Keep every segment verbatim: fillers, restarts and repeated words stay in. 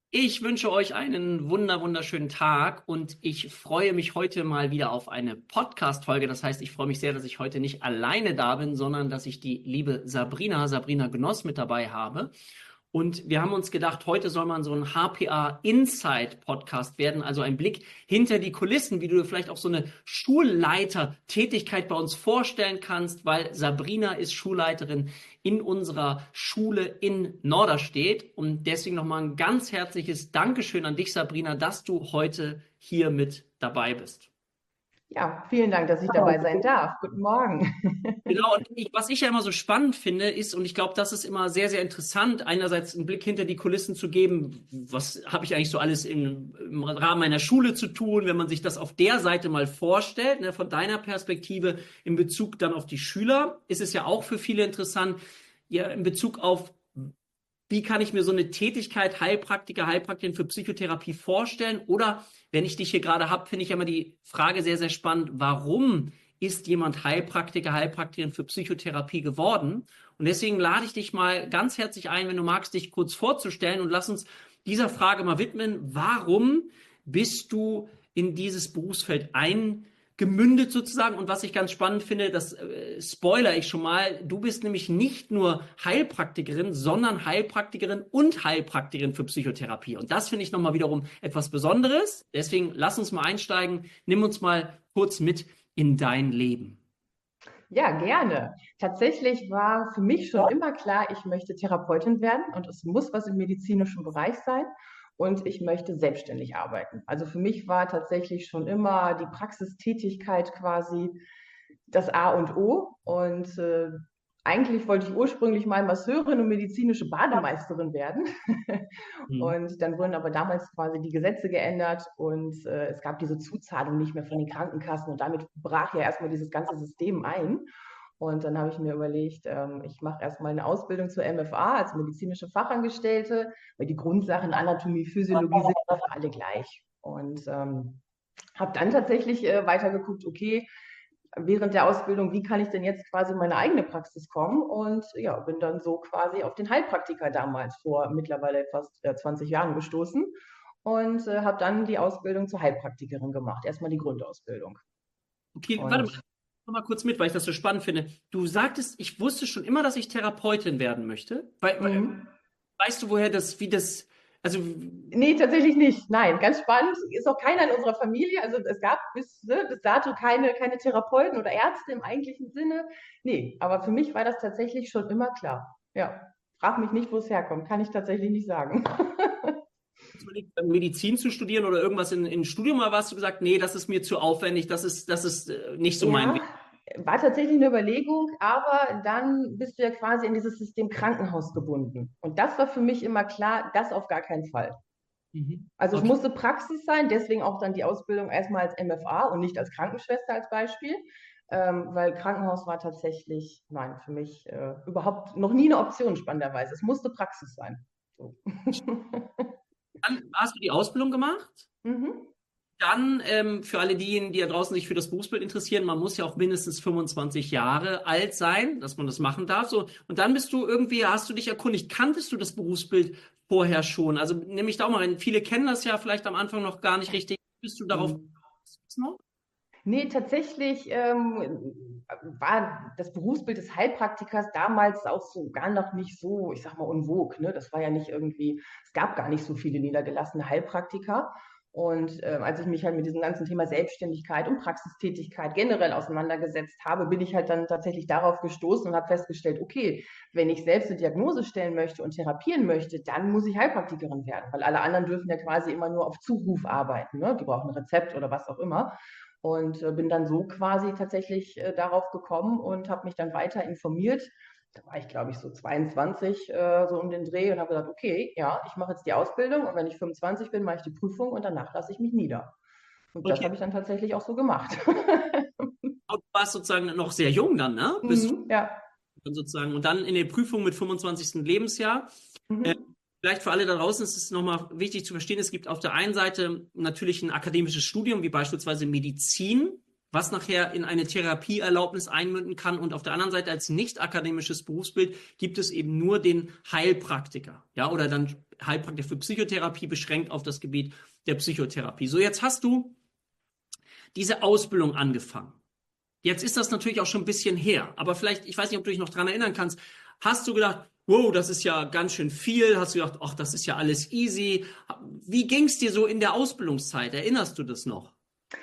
Ich wünsche euch einen wunder, wunderschönen Tag und ich freue mich heute mal wieder auf eine Podcast-Folge. Das heißt, ich freue mich sehr, dass ich heute nicht alleine da bin, sondern dass ich die liebe Sabrina, Sabrina Gnoss mit dabei habe. Und wir haben uns gedacht, heute soll man so ein H P A Inside Podcast werden, also ein Blick hinter die Kulissen, wie du dir vielleicht auch so eine Schulleitertätigkeit bei uns vorstellen kannst, weil Sabrina ist Schulleiterin in unserer Schule in Norderstedt. Und deswegen nochmal ein ganz herzliches Dankeschön an dich, Sabrina, dass du heute hier mit dabei bist. Ja, vielen Dank, dass ich dabei sein darf. Guten Morgen. Genau, und ich, was ich ja immer so spannend finde, ist, und ich glaube, das ist immer sehr, sehr interessant, einerseits einen Blick hinter die Kulissen zu geben, was habe ich eigentlich so alles in, im Rahmen meiner Schule zu tun, wenn man sich das auf der Seite mal vorstellt, ne, von deiner Perspektive in Bezug dann auf die Schüler, ist es ja auch für viele interessant, ja, in Bezug auf, wie kann ich mir so eine Tätigkeit Heilpraktiker, Heilpraktikerin für Psychotherapie vorstellen? Oder wenn ich dich hier gerade habe, finde ich ja immer die Frage sehr, sehr spannend, warum ist jemand Heilpraktiker, Heilpraktikerin für Psychotherapie geworden? Und deswegen lade ich dich mal ganz herzlich ein, wenn du magst, dich kurz vorzustellen und lass uns dieser Frage mal widmen. Warum bist du in dieses Berufsfeld eingemündet sozusagen? Und was ich ganz spannend finde, das äh, spoiler ich schon mal, du bist nämlich nicht nur Heilpraktikerin, sondern Heilpraktikerin und Heilpraktikerin für Psychotherapie. Und das finde ich nochmal wiederum etwas Besonderes. Deswegen lass uns mal einsteigen. Nimm uns mal kurz mit in dein Leben. Ja, gerne. Tatsächlich war für mich schon immer klar, ich möchte Therapeutin werden und es muss was im medizinischen Bereich sein und ich möchte selbstständig arbeiten. Also für mich war tatsächlich schon immer die Praxistätigkeit quasi das A und O und äh, eigentlich wollte ich ursprünglich mal Masseurin und medizinische Bademeisterin werden. Mhm. Und dann wurden aber damals quasi die Gesetze geändert und äh, es gab diese Zuzahlung nicht mehr von den Krankenkassen und damit brach ja erstmal dieses ganze System ein. Und dann habe ich mir überlegt, ähm, ich mache erstmal eine Ausbildung zur M F A als medizinische Fachangestellte, weil die Grundsachen Anatomie, Physiologie sind ja für alle gleich. Und ähm, habe dann tatsächlich äh, weitergeguckt, okay, während der Ausbildung, wie kann ich denn jetzt quasi in meine eigene Praxis kommen? Und ja, bin dann so quasi auf den Heilpraktiker damals vor mittlerweile fast äh, zwanzig Jahren gestoßen und äh, habe dann die Ausbildung zur Heilpraktikerin gemacht. Erstmal die Grundausbildung. Okay, warte mal, Und komm mal kurz mit, weil ich das so spannend finde. Du sagtest, ich wusste schon immer, dass ich Therapeutin werden möchte. Weil, weil, mhm. weißt du, woher das, wie das, also, Nee, tatsächlich nicht. Nein, ganz spannend. Ist auch keiner in unserer Familie. Also es gab bis, ne, bis dato keine, keine Therapeuten oder Ärzte im eigentlichen Sinne. Nee, aber für mich war das tatsächlich schon immer klar. Ja, frag mich nicht, wo es herkommt. Kann ich tatsächlich nicht sagen. überlegt, Medizin zu studieren oder irgendwas in, in Studium, oder hast du gesagt, nee, das ist mir zu aufwendig, das ist, das ist äh, nicht so mein Ja, Weg. war tatsächlich eine Überlegung, aber dann bist du ja quasi in dieses System Krankenhaus gebunden. Und das war für mich immer klar, das auf gar keinen Fall. Mhm. Also es Okay. musste Praxis sein, deswegen auch dann die Ausbildung erstmal als M F A und nicht als Krankenschwester als Beispiel, ähm, weil Krankenhaus war tatsächlich, nein, für mich äh, überhaupt noch nie eine Option, spannenderweise. Es musste Praxis sein. So. Dann hast du die Ausbildung gemacht. Mhm. Dann ähm, für alle diejenigen, die da draußen sich für das Berufsbild interessieren, man muss ja auch mindestens fünfundzwanzig Jahre alt sein, dass man das machen darf. So. Und dann bist du irgendwie, hast du dich erkundigt, kanntest du das Berufsbild vorher schon? Also nehme ich da auch mal rein. Viele kennen das ja vielleicht am Anfang noch gar nicht richtig. Bist du darauf Mhm. gekommen? Noch? Nee, tatsächlich ähm, war das Berufsbild des Heilpraktikers damals auch so gar noch nicht so, ich sag mal, en vogue, ne? Das war ja nicht irgendwie, es gab gar nicht so viele niedergelassene Heilpraktiker. Und ähm, als ich mich halt mit diesem ganzen Thema Selbstständigkeit und Praxistätigkeit generell auseinandergesetzt habe, bin ich halt dann tatsächlich darauf gestoßen und habe festgestellt, okay, wenn ich selbst eine Diagnose stellen möchte und therapieren möchte, dann muss ich Heilpraktikerin werden, weil alle anderen dürfen ja quasi immer nur auf Zuruf arbeiten, ne? Die brauchen ein Rezept oder was auch immer. Und äh, bin dann so quasi tatsächlich äh, darauf gekommen und habe mich dann weiter informiert. Da war ich, glaube ich, so zweiundzwanzig, äh, so um den Dreh und habe gesagt, okay, ja, ich mache jetzt die Ausbildung und wenn ich fünfundzwanzig bin, mache ich die Prüfung und danach lasse ich mich nieder. Und das Okay. habe ich dann tatsächlich auch so gemacht. Du warst sozusagen noch sehr jung dann, ne? Bist Mhm, ja. du sozusagen. Und dann in der Prüfung mit fünfundzwanzigsten. Lebensjahr. Äh, Mhm. Vielleicht für alle da draußen ist es nochmal wichtig zu verstehen, es gibt auf der einen Seite natürlich ein akademisches Studium, wie beispielsweise Medizin. was nachher in eine Therapieerlaubnis einmünden kann. Und auf der anderen Seite als nicht akademisches Berufsbild gibt es eben nur den Heilpraktiker, ja, oder dann Heilpraktiker für Psychotherapie beschränkt auf das Gebiet der Psychotherapie. So, jetzt hast du diese Ausbildung angefangen. Jetzt ist das natürlich auch schon ein bisschen her, aber vielleicht, ich weiß nicht, ob du dich noch dran erinnern kannst, hast du gedacht, wow, das ist ja ganz schön viel, hast du gedacht, ach, das ist ja alles easy. Wie ging es dir so in der Ausbildungszeit? Erinnerst du das noch?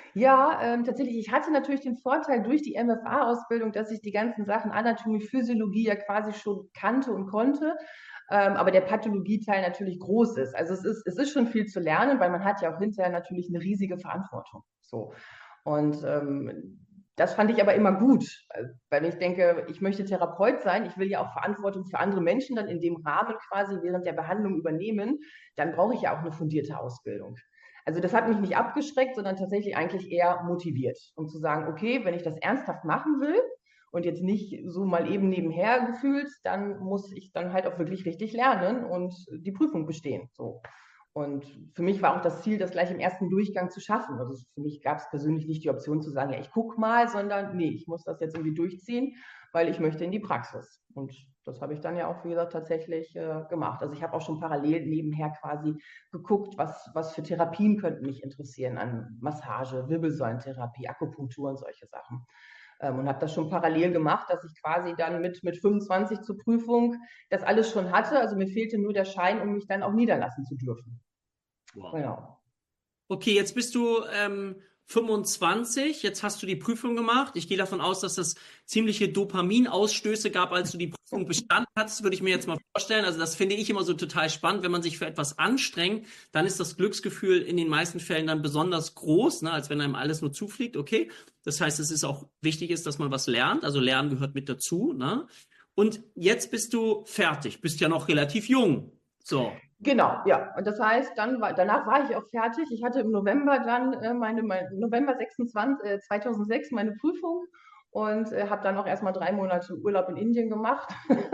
Ja, ähm, tatsächlich, ich hatte natürlich den Vorteil durch die M F A-Ausbildung, dass ich die ganzen Sachen Anatomie, Physiologie ja quasi schon kannte und konnte, ähm, aber der Pathologieteil natürlich groß ist. Also es ist, es ist schon viel zu lernen, weil man hat ja auch hinterher natürlich eine riesige Verantwortung. So. Und ähm, das fand ich aber immer gut, äh, weil ich denke, ich möchte Therapeut sein, ich will ja auch Verantwortung für andere Menschen dann in dem Rahmen quasi während der Behandlung übernehmen, dann brauche ich ja auch eine fundierte Ausbildung. Also das hat mich nicht abgeschreckt, sondern tatsächlich eigentlich eher motiviert, um zu sagen, okay, wenn ich das ernsthaft machen will und jetzt nicht so mal eben nebenher gefühlt, dann muss ich dann halt auch wirklich richtig lernen und die Prüfung bestehen. So. Und für mich war auch das Ziel, das gleich im ersten Durchgang zu schaffen. Also für mich gab es persönlich nicht die Option zu sagen, ja, ich gucke mal, sondern nee, ich muss das jetzt irgendwie durchziehen, weil ich möchte in die Praxis. Und das habe ich dann ja auch, wie gesagt, tatsächlich äh, gemacht. Also ich habe auch schon parallel nebenher quasi geguckt, was, was für Therapien könnten mich interessieren an Massage, Wirbelsäulentherapie, Akupunktur und solche Sachen. Ähm, und habe das schon parallel gemacht, dass ich quasi dann mit, mit fünfundzwanzig zur Prüfung das alles schon hatte. Also mir fehlte nur der Schein, um mich dann auch niederlassen zu dürfen. Wow. Genau. Okay, jetzt bist du ähm, fünfundzwanzig, jetzt hast du die Prüfung gemacht. Ich gehe davon aus, dass es ziemliche Dopaminausstöße gab, als du die Prüfung bestanden hast, würde ich mir jetzt mal vorstellen. Also das finde ich immer so total spannend, wenn man sich für etwas anstrengt, dann ist das Glücksgefühl in den meisten Fällen dann besonders groß, ne, als wenn einem alles nur zufliegt. Okay, das heißt, es ist auch wichtig ist, dass man was lernt. Also Lernen gehört mit dazu, ne? Und jetzt bist du fertig, bist ja noch relativ jung. So. Genau, ja. Und das heißt, dann war, danach war ich auch fertig. Ich hatte im November dann äh, meine, mein, November sechsundzwanzig, äh, zweitausendsechs meine Prüfung und äh, habe dann noch erstmal drei Monate Urlaub in Indien gemacht.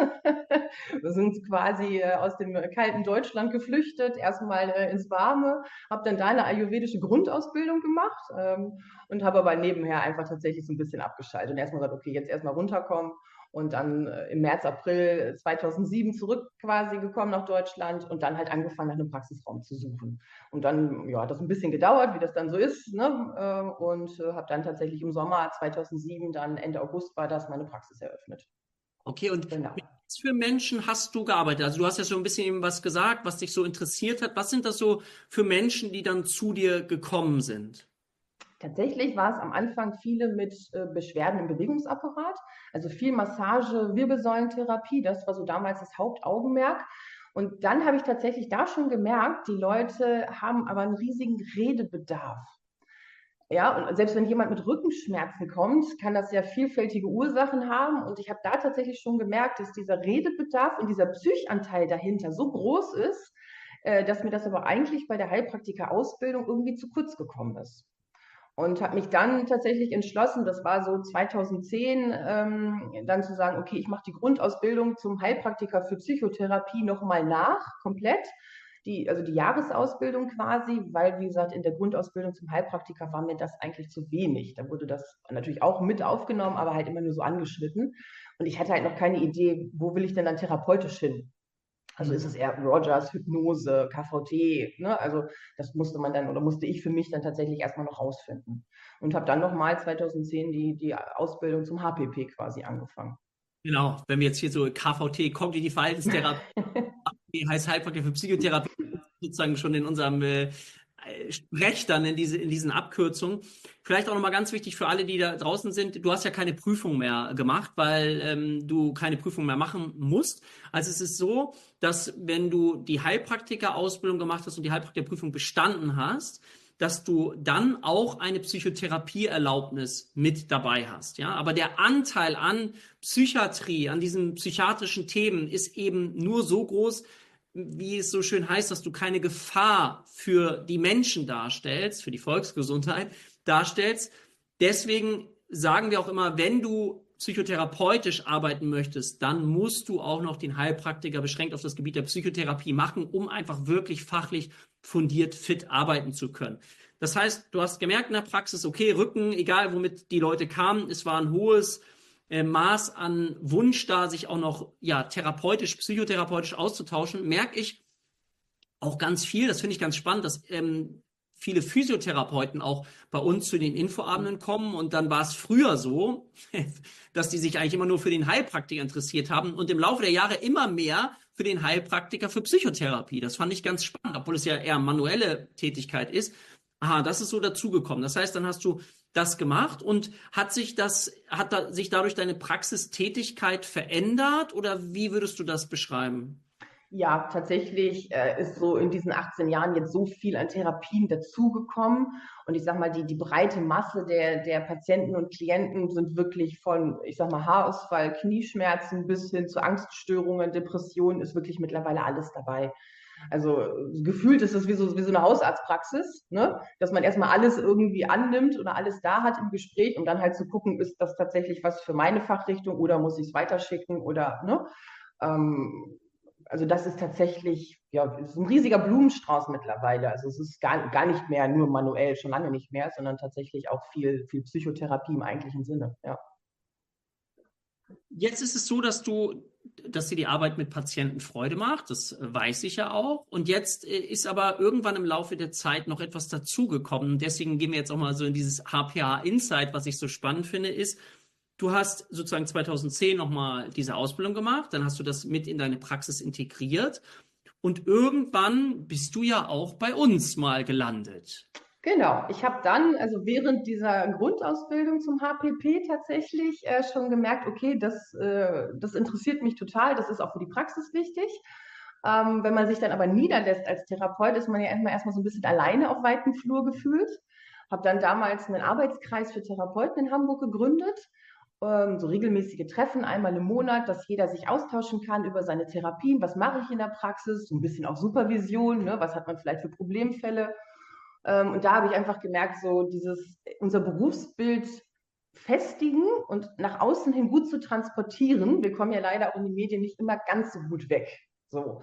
Wir sind quasi äh, aus dem kalten Deutschland geflüchtet, erstmal äh, ins Warme, habe dann da eine ayurvedische Grundausbildung gemacht ähm, und habe aber nebenher einfach tatsächlich so ein bisschen abgeschaltet und erstmal gesagt, okay, jetzt erstmal runterkommen und dann äh, im März, April zweitausendsieben zurück quasi gekommen nach Deutschland und dann halt angefangen, nach einem Praxisraum zu suchen. Und dann ja, hat das ein bisschen gedauert, wie das dann so ist, ne? äh, und äh, habe dann tatsächlich im Sommer zweitausendsieben, dann Ende August war das, meine Praxis eröffnet. Okay, und Genau. mit was für Menschen hast du gearbeitet? Also du hast ja schon ein bisschen eben was gesagt, was dich so interessiert hat. Was sind das so für Menschen, die dann zu dir gekommen sind? Tatsächlich war es am Anfang viele mit äh, Beschwerden im Bewegungsapparat, also viel Massage, Wirbelsäulentherapie, das war so damals das Hauptaugenmerk. Und dann habe ich tatsächlich da schon gemerkt, die Leute haben aber einen riesigen Redebedarf. Ja, und selbst wenn jemand mit Rückenschmerzen kommt, kann das ja vielfältige Ursachen haben. Und ich habe da tatsächlich schon gemerkt, dass dieser Redebedarf und dieser Psychanteil dahinter so groß ist, äh, dass mir das aber eigentlich bei der Heilpraktiker-Ausbildung irgendwie zu kurz gekommen ist. Und habe mich dann tatsächlich entschlossen, das war so zweitausendzehn, ähm, dann zu sagen, okay, ich mache die Grundausbildung zum Heilpraktiker für Psychotherapie nochmal nach, komplett. Die, also die Jahresausbildung quasi, weil, wie gesagt, in der Grundausbildung zum Heilpraktiker war mir das eigentlich zu wenig. Da wurde das natürlich auch mit aufgenommen, aber halt immer nur so angeschnitten. Und ich hatte halt noch keine Idee, wo will ich denn dann therapeutisch hin? Also ist es eher Rogers, Hypnose, K V T, ne? Also das musste man dann oder musste ich für mich dann tatsächlich erstmal noch rausfinden. Und habe dann nochmal zweitausendzehn die, die Ausbildung zum H P P quasi angefangen. Genau, wenn wir jetzt hier so K V T, kognitive Verhaltenstherapie, heißt Heilpraktiker für Psychotherapie, sozusagen schon in unserem äh, Sprech dann in diese, in diesen Abkürzungen. Vielleicht auch nochmal ganz wichtig für alle, die da draußen sind, du hast ja keine Prüfung mehr gemacht, weil ähm, du keine Prüfung mehr machen musst. Also es ist so, dass wenn du die Heilpraktiker-Ausbildung gemacht hast und die Heilpraktikerprüfung bestanden hast, dass du dann auch eine Psychotherapieerlaubnis mit dabei hast, ja. Aber der Anteil an Psychiatrie, an diesen psychiatrischen Themen ist eben nur so groß, wie es so schön heißt, dass du keine Gefahr für die Menschen darstellst, für die Volksgesundheit darstellst. Deswegen sagen wir auch immer, wenn du psychotherapeutisch arbeiten möchtest, dann musst du auch noch den Heilpraktiker beschränkt auf das Gebiet der Psychotherapie machen, um einfach wirklich fachlich fundiert, fit arbeiten zu können. Das heißt, du hast gemerkt in der Praxis, okay, Rücken, egal womit die Leute kamen, es war ein hohes äh, Maß an Wunsch da, sich auch noch ja therapeutisch, psychotherapeutisch auszutauschen, merke ich auch ganz viel, das finde ich ganz spannend, dass ähm, viele Physiotherapeuten auch bei uns zu den Infoabenden kommen und dann war es früher so, dass die sich eigentlich immer nur für den Heilpraktiker interessiert haben und im Laufe der Jahre immer mehr für den Heilpraktiker für Psychotherapie. Das fand ich ganz spannend, obwohl es ja eher manuelle Tätigkeit ist. Aha, das ist so dazugekommen. Das heißt, dann hast du das gemacht und hat sich das, hat da, sich dadurch deine Praxistätigkeit verändert oder wie würdest du das beschreiben? Ja, tatsächlich äh, ist so in diesen achtzehn Jahren jetzt so viel an Therapien dazugekommen. Und ich sag mal, die, die breite Masse der, der Patienten und Klienten sind wirklich von, ich sag mal, Haarausfall, Knieschmerzen bis hin zu Angststörungen, Depressionen, ist wirklich mittlerweile alles dabei. Also gefühlt ist es wie so, wie so eine Hausarztpraxis, ne? Dass man erstmal alles irgendwie annimmt oder alles da hat im Gespräch, um dann halt zu gucken, ist das tatsächlich was für meine Fachrichtung oder muss ich es weiterschicken oder, ne? Ähm, also das ist tatsächlich, ja, ist ein riesiger Blumenstrauß mittlerweile. Also es ist gar, gar nicht mehr nur manuell, schon lange nicht mehr, sondern tatsächlich auch viel, viel Psychotherapie im eigentlichen Sinne, ja. Jetzt ist es so, dass du, dass dir die Arbeit mit Patienten Freude macht. Das weiß ich ja auch. Und jetzt äh, ist aber irgendwann im Laufe der Zeit noch etwas dazugekommen. Deswegen gehen wir jetzt auch mal so in dieses H P A Insight, was ich so spannend finde, ist, du hast sozusagen zweitausendzehn nochmal diese Ausbildung gemacht, dann hast du das mit in deine Praxis integriert und irgendwann bist du ja auch bei uns mal gelandet. Genau, ich habe dann, also während dieser Grundausbildung zum H P P tatsächlich äh, schon gemerkt, okay, das, äh, das interessiert mich total, das ist auch für die Praxis wichtig. Ähm, wenn man sich dann aber niederlässt als Therapeut, ist man ja erstmal erstmal so ein bisschen alleine auf weiten Flur gefühlt. Habe dann damals einen Arbeitskreis für Therapeuten in Hamburg gegründet, ähm, so regelmäßige Treffen einmal im Monat, dass jeder sich austauschen kann über seine Therapien, was mache ich in der Praxis, so ein bisschen auch Supervision, ne, was hat man vielleicht für Problemfälle. Ähm, und da habe ich einfach gemerkt, so dieses, unser Berufsbild festigen und nach außen hin gut zu transportieren. Wir kommen ja leider auch in den Medien nicht immer ganz so gut weg. So.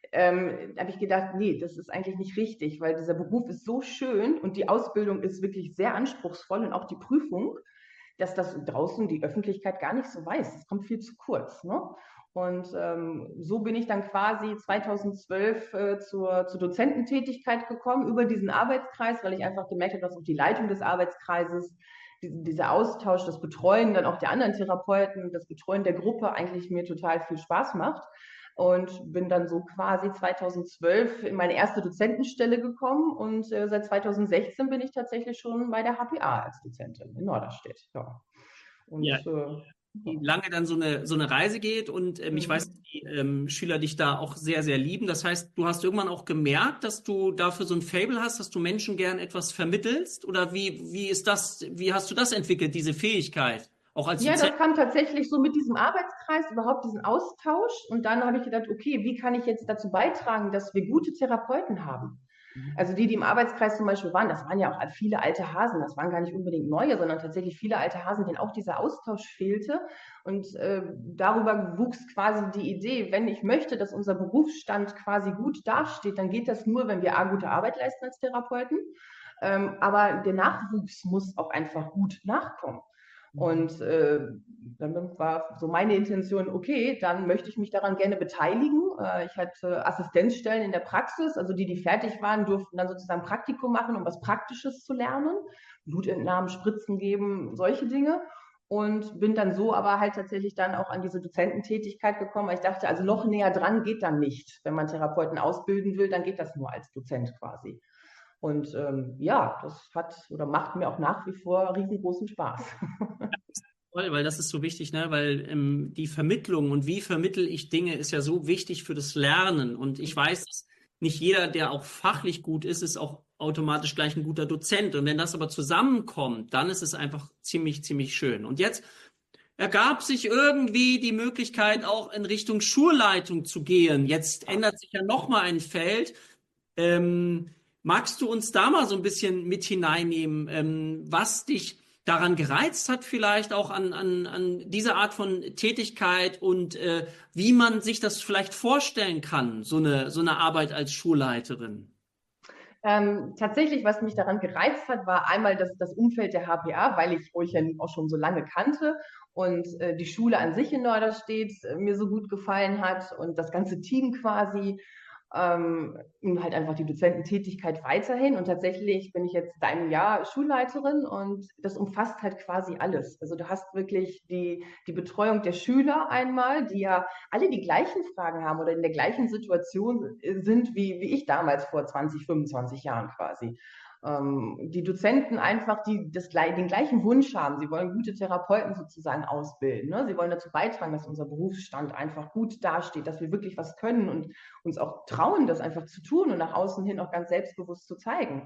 Ähm, da habe ich gedacht, nee, das ist eigentlich nicht richtig, weil dieser Beruf ist so schön und die Ausbildung ist wirklich sehr anspruchsvoll und auch die Prüfung, dass das draußen die Öffentlichkeit gar nicht so weiß. Es kommt viel zu kurz. Ne? Und ähm, so bin ich dann quasi zweitausendzwölf äh, zur, zur Dozententätigkeit gekommen über diesen Arbeitskreis, weil ich einfach gemerkt habe, dass auch die Leitung des Arbeitskreises, die, dieser Austausch, das Betreuen dann auch der anderen Therapeuten, das Betreuen der Gruppe eigentlich mir total viel Spaß macht. Und bin dann so quasi zweitausendzwölf in meine erste Dozentenstelle gekommen und äh, seit zweitausendsechzehn bin ich tatsächlich schon bei der H P A als Dozentin in Norderstedt. Ja. Und Ja, äh, wie lange dann so eine, so eine Reise geht und ähm, ich weiß, dass mhm. die ähm, Schüler dich da auch sehr, sehr lieben. Das heißt, du hast irgendwann auch gemerkt, dass du dafür so ein Faible hast, dass du Menschen gern etwas vermittelst oder wie, wie ist das, wie hast du das entwickelt, diese Fähigkeit? Auch als Ja, Dozent? das kam tatsächlich so mit diesem Arbeitskreis, überhaupt diesen Austausch. Und dann habe ich gedacht, okay, wie kann ich jetzt dazu beitragen, dass wir gute Therapeuten haben? Also die, die im Arbeitskreis zum Beispiel waren, das waren ja auch viele alte Hasen, das waren gar nicht unbedingt neue, sondern tatsächlich viele alte Hasen, denen auch dieser Austausch fehlte. Und äh, darüber wuchs quasi die Idee, wenn ich möchte, dass unser Berufsstand quasi gut dasteht, dann geht das nur, wenn wir A, gute Arbeit leisten als Therapeuten. Ähm, aber der Nachwuchs muss auch einfach gut nachkommen. Und äh, dann war so meine Intention, okay, dann möchte ich mich daran gerne beteiligen. Äh, ich hatte Assistenzstellen in der Praxis, also die, die fertig waren, durften dann sozusagen Praktikum machen, um was Praktisches zu lernen. Blutentnahmen, Spritzen geben, solche Dinge. Und bin dann so aber halt tatsächlich dann auch an diese Dozententätigkeit gekommen, weil ich dachte, also noch näher dran geht dann nicht. Wenn man Therapeuten ausbilden will, dann geht das nur als Dozent quasi. Und ähm, ja, das hat oder macht mir auch nach wie vor riesengroßen Spaß. Toll, weil das ist so wichtig, ne? Weil ähm, die Vermittlung und wie vermittel ich Dinge ist ja so wichtig für das Lernen. Und ich weiß, dass nicht jeder, der auch fachlich gut ist, ist auch automatisch gleich ein guter Dozent. Und wenn das aber zusammenkommt, dann ist es einfach ziemlich, ziemlich schön. Und jetzt ergab sich irgendwie die Möglichkeit, auch in Richtung Schulleitung zu gehen. Jetzt ändert sich ja nochmal ein Feld. Ähm, magst du uns da mal so ein bisschen mit hineinnehmen, ähm, was dich daran gereizt hat, vielleicht auch an, an, an diese Art von Tätigkeit und äh, wie man sich das vielleicht vorstellen kann, so eine, so eine Arbeit als Schulleiterin? Ähm, tatsächlich, was mich daran gereizt hat, war einmal das, das Umfeld der H P A, weil ich euch ja auch schon so lange kannte und äh, die Schule an sich in Norderstedt äh, mir so gut gefallen hat und das ganze Team quasi. Ähm, und halt einfach die Dozententätigkeit weiterhin. Und tatsächlich bin ich jetzt seit einem Jahr Schulleiterin und das umfasst halt quasi alles. Also du hast wirklich die, die Betreuung der Schüler einmal, die ja alle die gleichen Fragen haben oder in der gleichen Situation sind wie, wie ich damals vor zwanzig, fünfundzwanzig Jahren quasi. Ähm, die Dozenten einfach, die das, den gleichen Wunsch haben. Sie wollen gute Therapeuten sozusagen ausbilden. Ne? Sie wollen dazu beitragen, dass unser Berufsstand einfach gut dasteht, dass wir wirklich was können und uns auch trauen, das einfach zu tun und nach außen hin auch ganz selbstbewusst zu zeigen.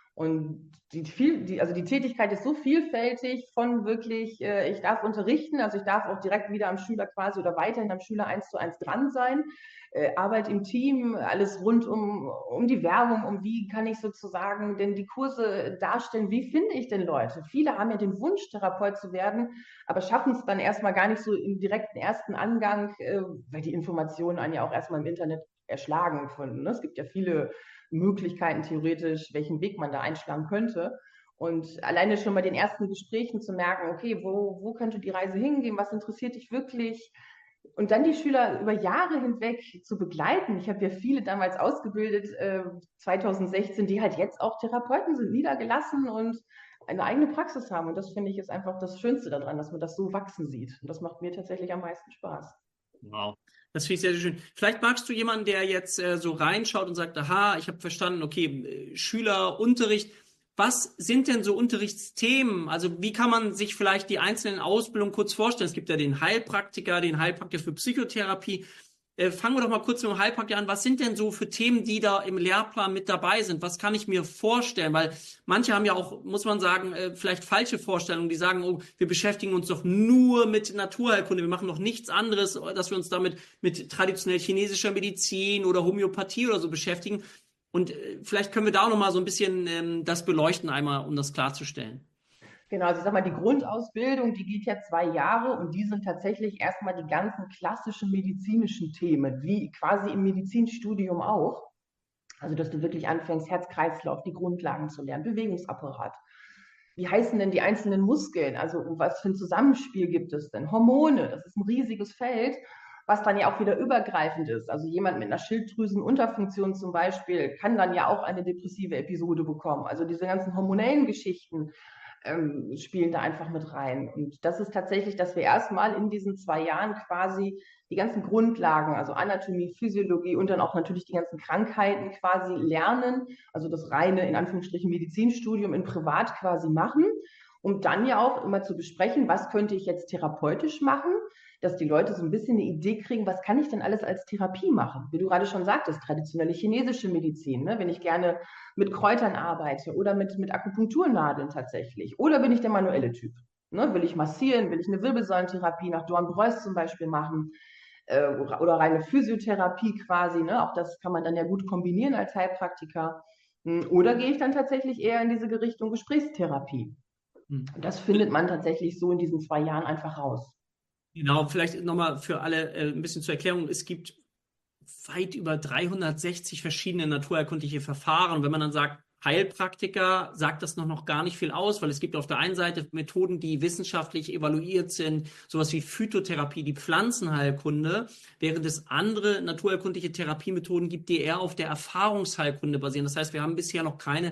Und die, viel, die, also die Tätigkeit ist so vielfältig von wirklich, äh, ich darf unterrichten, also ich darf auch direkt wieder am Schüler quasi oder weiterhin am Schüler eins zu eins dran sein, äh, Arbeit im Team, alles rund um, um die Werbung, um wie kann ich sozusagen denn die Kurse darstellen, wie finde ich denn Leute? Viele haben ja den Wunsch, Therapeut zu werden, aber schaffen es dann erstmal gar nicht so im direkten ersten Angang, äh, weil die Informationen einen ja auch erstmal im Internet erschlagen von. Ne? Es gibt ja viele Möglichkeiten theoretisch, welchen Weg man da einschlagen könnte. Und alleine schon bei den ersten Gesprächen zu merken, okay, wo, wo könnte die Reise hingehen, was interessiert dich wirklich? Und dann die Schüler über Jahre hinweg zu begleiten. Ich habe ja viele damals ausgebildet, äh, zwanzig sechzehn, die halt jetzt auch Therapeuten sind, niedergelassen und eine eigene Praxis haben. Und das finde ich ist einfach das Schönste daran, dass man das so wachsen sieht. Und das macht mir tatsächlich am meisten Spaß. Wow. Das finde ich sehr, sehr schön. Vielleicht magst du jemanden, der jetzt äh, so reinschaut und sagt, aha, ich habe verstanden, okay, äh, Schüler, Unterricht. Was sind denn so Unterrichtsthemen? Also wie kann man sich vielleicht die einzelnen Ausbildungen kurz vorstellen? Es gibt ja den Heilpraktiker, den Heilpraktiker für Psychotherapie. Äh, fangen wir doch mal kurz mit dem Heilpraktiker an. Was sind denn so für Themen, die da im Lehrplan mit dabei sind? Was kann ich mir vorstellen? Weil manche haben ja auch, muss man sagen, äh, vielleicht falsche Vorstellungen, die sagen, oh, wir beschäftigen uns doch nur mit Naturheilkunde, wir machen noch nichts anderes, dass wir uns damit mit traditionell chinesischer Medizin oder Homöopathie oder so beschäftigen. Und äh, vielleicht können wir da auch noch mal so ein bisschen ähm, das beleuchten, einmal, um das klarzustellen. Genau, also ich sag mal, die Grundausbildung, die geht ja zwei Jahre und die sind tatsächlich erstmal die ganzen klassischen medizinischen Themen, wie quasi im Medizinstudium auch. Also, dass du wirklich anfängst, Herz-Kreislauf, die Grundlagen zu lernen, Bewegungsapparat. Wie heißen denn die einzelnen Muskeln? Also, was für ein Zusammenspiel gibt es denn? Hormone, das ist ein riesiges Feld, was dann ja auch wieder übergreifend ist. Also, jemand mit einer Schilddrüsenunterfunktion zum Beispiel kann dann ja auch eine depressive Episode bekommen. Also, diese ganzen hormonellen Geschichten ähm, spielen da einfach mit rein. Und das ist tatsächlich, dass wir erstmal in diesen zwei Jahren quasi die ganzen Grundlagen, also Anatomie, Physiologie und dann auch natürlich die ganzen Krankheiten quasi lernen, also das reine, in Anführungsstrichen, Medizinstudium in Privat quasi machen, um dann ja auch immer zu besprechen, was könnte ich jetzt therapeutisch machen, dass die Leute so ein bisschen eine Idee kriegen, was kann ich denn alles als Therapie machen? Wie du gerade schon sagtest, traditionelle chinesische Medizin, ne? Wenn ich gerne mit Kräutern arbeite oder mit, mit Akupunkturnadeln tatsächlich. Oder bin ich der manuelle Typ? Ne? Will ich massieren? Will ich eine Wirbelsäulentherapie nach Dornbreus zum Beispiel machen? Äh, oder reine Physiotherapie quasi. Ne? Auch das kann man dann ja gut kombinieren als Heilpraktiker. Oder gehe ich dann tatsächlich eher in diese Richtung Gesprächstherapie? Hm. Das findet man tatsächlich so in diesen zwei Jahren einfach raus. Genau, vielleicht nochmal für alle äh, ein bisschen zur Erklärung. Es gibt weit über dreihundertsechzig verschiedene naturheilkundliche Verfahren. Und wenn man dann sagt, Heilpraktiker, sagt das noch, noch gar nicht viel aus, weil es gibt auf der einen Seite Methoden, die wissenschaftlich evaluiert sind, sowas wie Phytotherapie, die Pflanzenheilkunde, während es andere naturheilkundliche Therapiemethoden gibt, die eher auf der Erfahrungsheilkunde basieren. Das heißt, wir haben bisher noch keine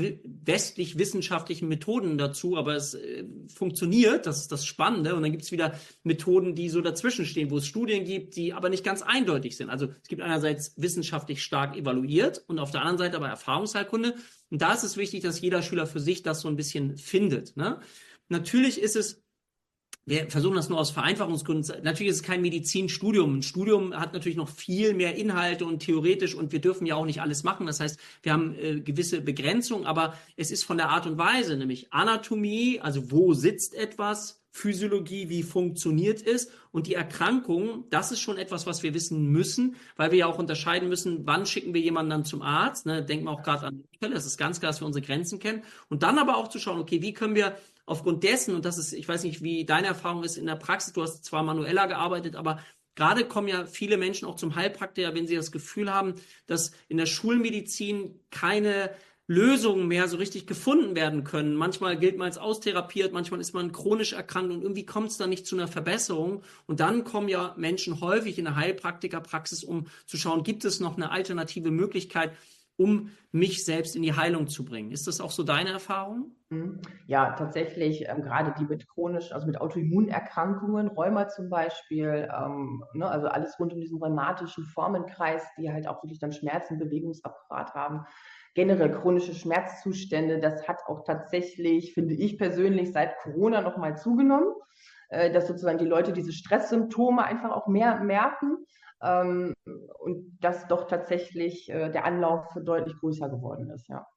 westlich-wissenschaftlichen Methoden dazu, aber es äh, funktioniert, das ist das Spannende. Und dann gibt es wieder Methoden, die so dazwischen stehen, wo es Studien gibt, die aber nicht ganz eindeutig sind. Also es gibt einerseits wissenschaftlich stark evaluiert und auf der anderen Seite aber Erfahrungsheilkunde. Und da ist es wichtig, dass jeder Schüler für sich das so ein bisschen findet. Ne? Natürlich ist es, wir versuchen das nur aus Vereinfachungsgründen, natürlich ist es kein Medizinstudium. Ein Studium hat natürlich noch viel mehr Inhalte und theoretisch und wir dürfen ja auch nicht alles machen. Das heißt, wir haben äh, gewisse Begrenzungen, aber es ist von der Art und Weise, nämlich Anatomie, also wo sitzt etwas, Physiologie, wie funktioniert es und die Erkrankung, das ist schon etwas, was wir wissen müssen, weil wir ja auch unterscheiden müssen, wann schicken wir jemanden dann zum Arzt, ne? Denken wir auch gerade an die Fälle, das ist ganz klar, dass wir unsere Grenzen kennen und dann aber auch zu schauen, okay, wie können wir aufgrund dessen, und das ist, ich weiß nicht, wie deine Erfahrung ist in der Praxis, du hast zwar manueller gearbeitet, aber gerade kommen ja viele Menschen auch zum Heilpraktiker, wenn sie das Gefühl haben, dass in der Schulmedizin keine Lösungen mehr so richtig gefunden werden können. Manchmal gilt man als austherapiert, manchmal ist man chronisch erkrankt und irgendwie kommt es dann nicht zu einer Verbesserung. Und dann kommen ja Menschen häufig in der Heilpraktikerpraxis, um zu schauen, gibt es noch eine alternative Möglichkeit, um mich selbst in die Heilung zu bringen. Ist das auch so deine Erfahrung? Mhm. Ja, tatsächlich, ähm, gerade die mit chronisch, also mit Autoimmunerkrankungen, Rheuma zum Beispiel, ähm, ne, also alles rund um diesen rheumatischen Formenkreis, die halt auch wirklich dann Schmerzen, Bewegungsapparat haben, generell chronische Schmerzzustände, das hat auch tatsächlich, finde ich persönlich, seit Corona nochmal zugenommen, äh, dass sozusagen die Leute diese Stresssymptome einfach auch mehr merken, ähm, und dass doch tatsächlich äh, der Anlauf deutlich größer geworden ist, ja.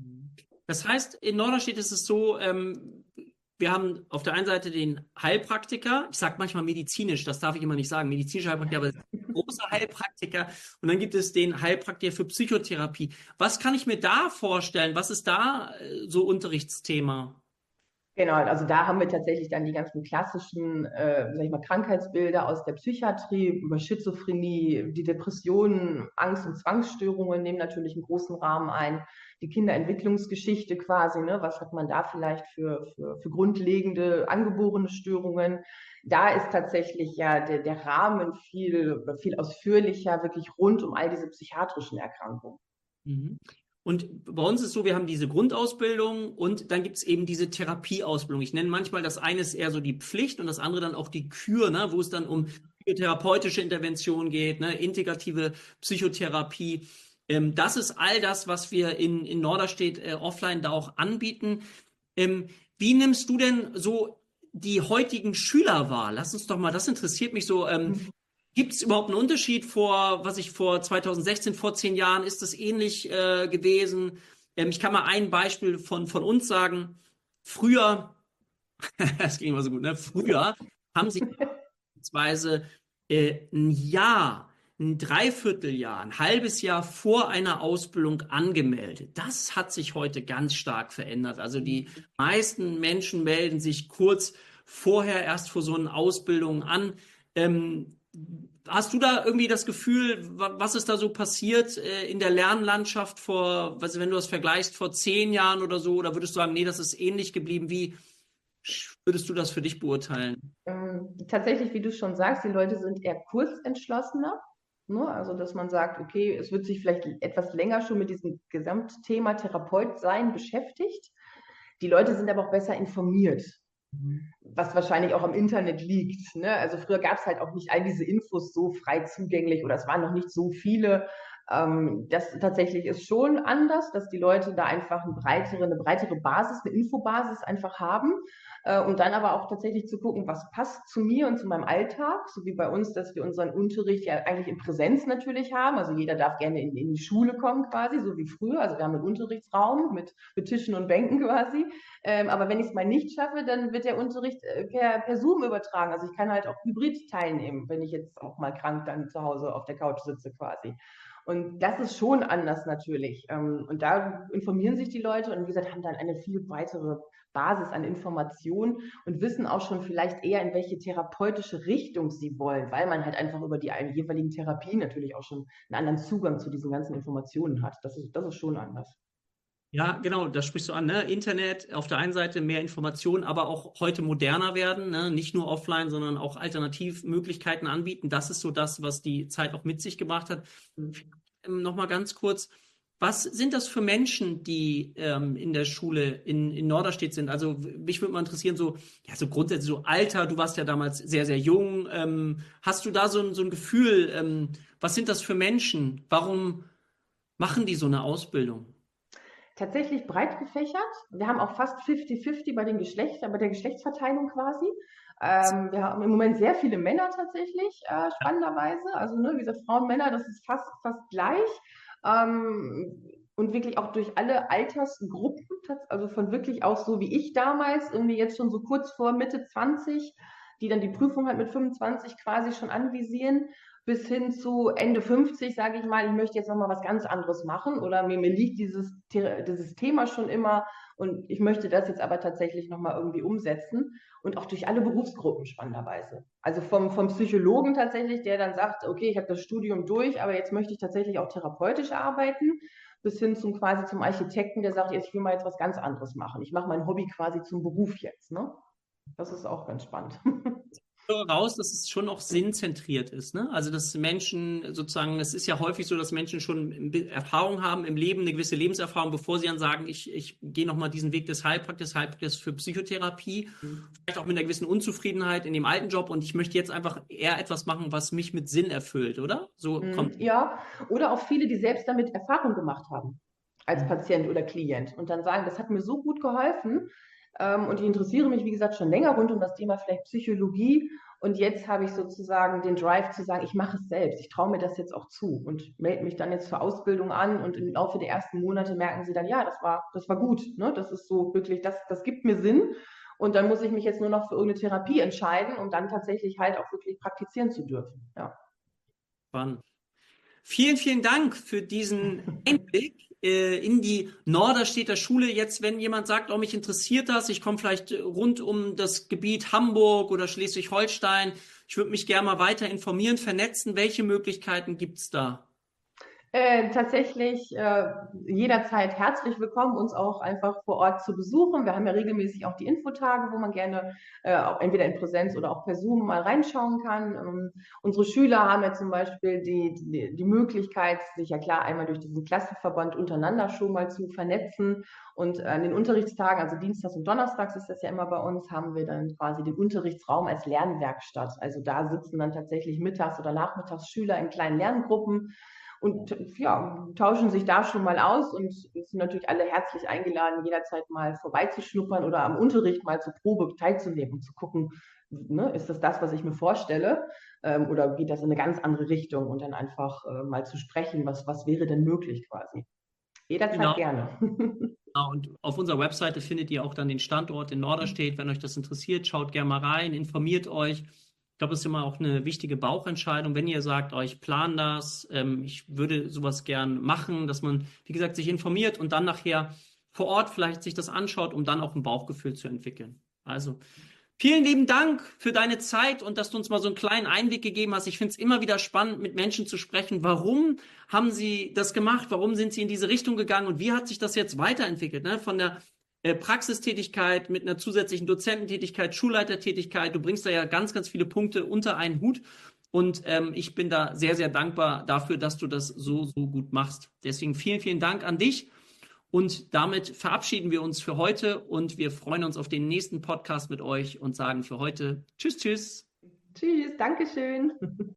Das heißt, in Norderstedt ist es so, ähm, wir haben auf der einen Seite den Heilpraktiker, ich sage manchmal medizinisch, das darf ich immer nicht sagen, medizinischer Heilpraktiker, aber großer Heilpraktiker. Und dann gibt es den Heilpraktiker für Psychotherapie. Was kann ich mir da vorstellen? Was ist da äh, so Unterrichtsthema? Genau, also da haben wir tatsächlich dann die ganzen klassischen, äh, sag ich mal, Krankheitsbilder aus der Psychiatrie über Schizophrenie, die Depressionen, Angst- und Zwangsstörungen nehmen natürlich einen großen Rahmen ein. Die Kinderentwicklungsgeschichte quasi, ne? Was hat man da vielleicht für, für, für grundlegende angeborene Störungen? Da ist tatsächlich ja der, der Rahmen viel, viel ausführlicher, wirklich rund um all diese psychiatrischen Erkrankungen. Mhm. Und bei uns ist so, wir haben diese Grundausbildung und dann gibt es eben diese Therapieausbildung. Ich nenne manchmal das eine ist eher so die Pflicht und das andere dann auch die Kür, ne, wo es dann um therapeutische Intervention geht, ne, integrative Psychotherapie. Ähm, das ist all das, was wir in, in Norderstedt äh, offline da auch anbieten. Ähm, wie nimmst du denn so die heutigen Schüler wahr? Lass uns doch mal, das interessiert mich so. Ähm, Gibt es überhaupt einen Unterschied vor, was ich vor zwanzig sechzehn, vor zehn Jahren, ist das ähnlich äh, gewesen? Ähm, ich kann mal ein Beispiel von, von uns sagen. Früher, das ging immer so gut, ne? Früher haben sich beispielsweise äh, ein Jahr, ein Dreivierteljahr, ein halbes Jahr vor einer Ausbildung angemeldet. Das hat sich heute ganz stark verändert. Also die meisten Menschen melden sich kurz vorher erst vor so einer Ausbildung an. Ähm, Hast du da irgendwie das Gefühl, was ist da so passiert äh, in der Lernlandschaft vor, was, wenn du das vergleichst, vor zehn Jahren oder so, oder würdest du sagen, nee, das ist ähnlich geblieben? Wie würdest du das für dich beurteilen? Ähm, tatsächlich, wie du schon sagst, die Leute sind eher kurzentschlossener. Ne? Also, dass man sagt, okay, es wird sich vielleicht etwas länger schon mit diesem Gesamtthema Therapeut sein beschäftigt. Die Leute sind aber auch besser informiert, was wahrscheinlich auch am Internet liegt. Ne? Also früher gab es halt auch nicht all diese Infos so frei zugänglich oder es waren noch nicht so viele. Ähm, das tatsächlich ist schon anders, dass die Leute da einfach eine breitere, eine breitere Basis, eine Infobasis einfach haben. Äh, und dann aber auch tatsächlich zu gucken, was passt zu mir und zu meinem Alltag, so wie bei uns, dass wir unseren Unterricht ja eigentlich in Präsenz natürlich haben. Also jeder darf gerne in, in die Schule kommen quasi, so wie früher. Also wir haben einen Unterrichtsraum mit, mit Tischen und Bänken quasi. Ähm, aber wenn ich es mal nicht schaffe, dann wird der Unterricht äh, per, per Zoom übertragen. Also ich kann halt auch hybrid teilnehmen, wenn ich jetzt auch mal krank dann zu Hause auf der Couch sitze quasi. Und das ist schon anders natürlich. Ähm, und da informieren sich die Leute und wie gesagt, haben dann eine viel weitere Basis an Informationen und wissen auch schon vielleicht eher, in welche therapeutische Richtung sie wollen, weil man halt einfach über die jeweiligen Therapien natürlich auch schon einen anderen Zugang zu diesen ganzen Informationen hat. Das ist, das ist schon anders. Ja, genau, das sprichst du an, ne? Internet, auf der einen Seite mehr Informationen, aber auch heute moderner werden, ne? Nicht nur offline, sondern auch Alternativmöglichkeiten anbieten. Das ist so das, was die Zeit auch mit sich gebracht hat. Ähm, Nochmal ganz kurz, was sind das für Menschen, die ähm, in der Schule in, in Norderstedt sind? Also mich würde mal interessieren, so, ja, so grundsätzlich so Alter, du warst ja damals sehr, sehr jung. Ähm, hast du da so ein, so ein Gefühl, ähm, was sind das für Menschen? Warum machen die so eine Ausbildung? Tatsächlich breit gefächert. Wir haben auch fast fünfzig fünfzig bei den Geschlechtern, bei der Geschlechtsverteilung quasi. Ähm, wir haben im Moment sehr viele Männer tatsächlich, äh, spannenderweise. Also, ne, wie gesagt, Frauen, Männer, das ist fast, fast gleich. Ähm, und wirklich auch durch alle Altersgruppen, tats- also von wirklich auch so wie ich damals, irgendwie jetzt schon so kurz vor Mitte zwanzig, die dann die Prüfung halt mit fünfundzwanzig quasi schon anvisieren, bis hin zu Ende fünfzig, sage ich mal, ich möchte jetzt nochmal was ganz anderes machen oder mir, mir liegt dieses, The- dieses Thema schon immer und ich möchte das jetzt aber tatsächlich nochmal irgendwie umsetzen und auch durch alle Berufsgruppen spannenderweise. Also vom, vom Psychologen tatsächlich, der dann sagt, okay, ich habe das Studium durch, aber jetzt möchte ich tatsächlich auch therapeutisch arbeiten, bis hin zum quasi zum Architekten, der sagt, jetzt, ich will mal jetzt was ganz anderes machen. Ich mache mein Hobby quasi zum Beruf jetzt. Ne? Das ist auch ganz spannend. Raus, dass es schon auch sinnzentriert ist, ne? Also, dass Menschen sozusagen, es ist ja häufig so, dass Menschen schon Erfahrung haben im Leben, eine gewisse Lebenserfahrung, bevor sie dann sagen, ich, ich gehe nochmal diesen Weg des Heilpraktikers, Heilpraktikers für Psychotherapie, mhm. vielleicht auch mit einer gewissen Unzufriedenheit in dem alten Job und ich möchte jetzt einfach eher etwas machen, was mich mit Sinn erfüllt, oder? So mhm. kommt. Ja, oder auch viele, die selbst damit Erfahrung gemacht haben, als mhm. Patient oder Klient und dann sagen, das hat mir so gut geholfen, und ich interessiere mich, wie gesagt, schon länger rund um das Thema vielleicht Psychologie. Und jetzt habe ich sozusagen den Drive zu sagen, ich mache es selbst. Ich traue mir das jetzt auch zu und melde mich dann jetzt zur Ausbildung an. Und im Laufe der ersten Monate merken sie dann, ja, das war, das war gut. Ne? Das ist so wirklich, das, das gibt mir Sinn. Und dann muss ich mich jetzt nur noch für irgendeine Therapie entscheiden, um dann tatsächlich halt auch wirklich praktizieren zu dürfen. Ja. Spannend. Vielen, vielen Dank für diesen Einblick äh, in die Norderstedter Schule. Jetzt, wenn jemand sagt, oh, mich interessiert das, ich komme vielleicht rund um das Gebiet Hamburg oder Schleswig-Holstein, ich würde mich gerne mal weiter informieren, vernetzen. Welche Möglichkeiten gibt es da? Äh, tatsächlich äh, jederzeit herzlich willkommen, uns auch einfach vor Ort zu besuchen. Wir haben ja regelmäßig auch die Infotage, wo man gerne äh, auch entweder in Präsenz oder auch per Zoom mal reinschauen kann. Ähm, unsere Schüler haben ja zum Beispiel die, die, die Möglichkeit, sich ja klar einmal durch diesen Klassenverband untereinander schon mal zu vernetzen. Und an den Unterrichtstagen, also Dienstags und Donnerstags ist das ja immer bei uns, haben wir dann quasi den Unterrichtsraum als Lernwerkstatt. Also da sitzen dann tatsächlich mittags oder nachmittags Schüler in kleinen Lerngruppen und ja, tauschen sich da schon mal aus und sind natürlich alle herzlich eingeladen, jederzeit mal vorbeizuschnuppern oder am Unterricht mal zur Probe teilzunehmen und zu gucken, ne, ist das das, was ich mir vorstelle, ähm, oder geht das in eine ganz andere Richtung und dann einfach äh, mal zu sprechen, was, was wäre denn möglich quasi. Jederzeit genau. Gerne. Genau, und auf unserer Webseite findet ihr auch dann den Standort in Norderstedt. Wenn euch das interessiert, schaut gerne mal rein, informiert euch. Ich glaube, das ist immer auch eine wichtige Bauchentscheidung, wenn ihr sagt, oh, ich plane das, ähm, ich würde sowas gern machen, dass man, wie gesagt, sich informiert und dann nachher vor Ort vielleicht sich das anschaut, um dann auch ein Bauchgefühl zu entwickeln. Also vielen lieben Dank für deine Zeit und dass du uns mal so einen kleinen Einblick gegeben hast. Ich finde es immer wieder spannend, mit Menschen zu sprechen. Warum haben sie das gemacht? Warum sind sie in diese Richtung gegangen? Und wie hat sich das jetzt weiterentwickelt? Ne? Von der Praxistätigkeit mit einer zusätzlichen Dozententätigkeit, Schulleitertätigkeit. Du bringst da ja ganz, ganz viele Punkte unter einen Hut. Und ähm, ich bin da sehr, sehr dankbar dafür, dass du das so, so gut machst. Deswegen vielen, vielen Dank an dich. Und damit verabschieden wir uns für heute und wir freuen uns auf den nächsten Podcast mit euch und sagen für heute Tschüss, tschüss. Tschüss, Dankeschön.